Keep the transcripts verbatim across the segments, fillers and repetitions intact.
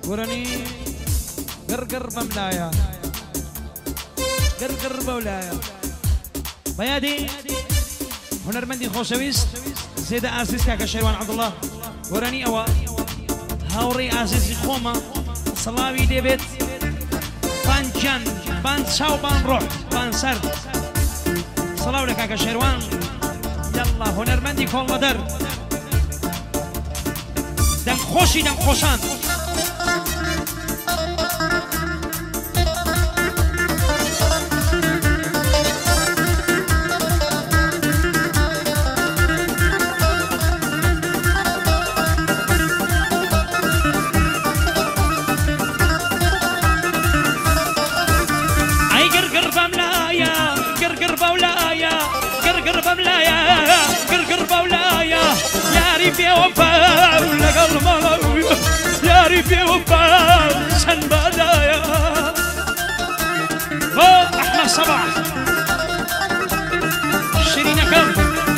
وراني قرقر بملايا قرقر بولايا بيادي هنرمندي خوشويست زيد عزيز كاكا شيروان عبد الله وراني أوا هاوري عزيزي خوما صلاوي ديبت بان جان بان تشاو بان روح بان سرد صلاو لك كاكا شيروان يلا هنرمندي كل مدر دم خوشي دم خوشان يا وفاء لقل ملوي يا ريت يا وفاء سن بدايا احمد صباح شيرين كم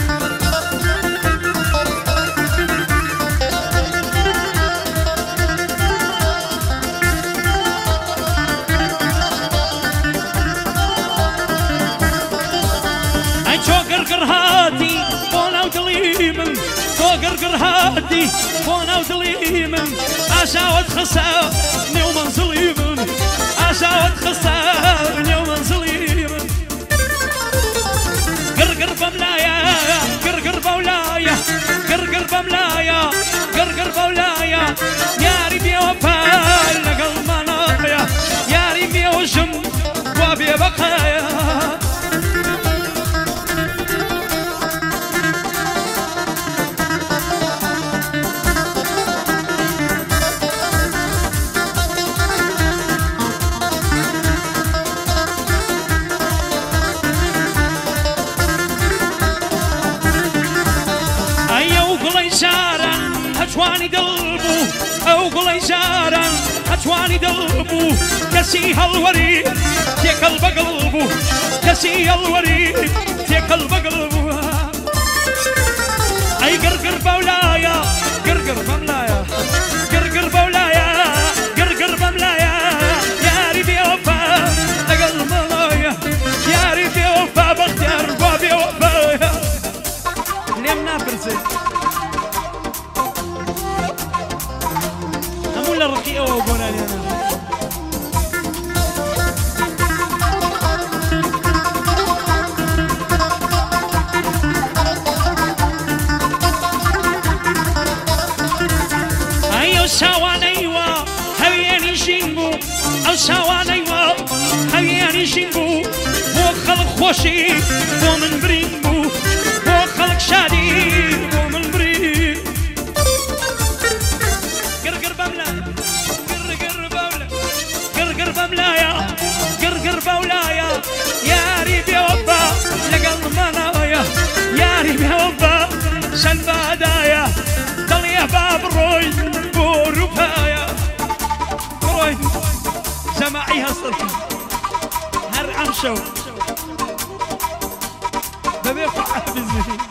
اي شوكر كرهاتي وانا ودليمن قرقر هادي وانا ودليمن عشاوة خسارني ومن ظليمن عشاوة خسارني ومن ظليمن قرقر بملايا قرقر بولايا قرقر بملايا قرقر بولايا يا ريت يا وفاء لقل منايا يا ريت يا وجم وابي بقايا هجواني دلبو او قلي جارا هجواني دلبو كسيها الوريد في قلب قلبو كسيها الوريد في قلب قلبو اي قرقر بولايا قرقر بملايا قرقر بولايا قرقر بملايا يا ريت يا وفا لقل ملايا يا ريت يا وفا باختيار بابي وفا اليوم نافرسي الرقيقة وقونا لي أنا أيو سوانيوا هبياني شينبو أو سوانيوا هبياني شينبو بو خلق خوشي بو من برينبو بو خلق شادي بو من برين قرقر بملا قرقر بملايا قرقر بولايا يا ريت يا وفا لقل منايا يا ريت يا وفا سن بدايا ضل يا باب روي بورفايا روي سماعيها صرت هر عمشو ببيفع بزمي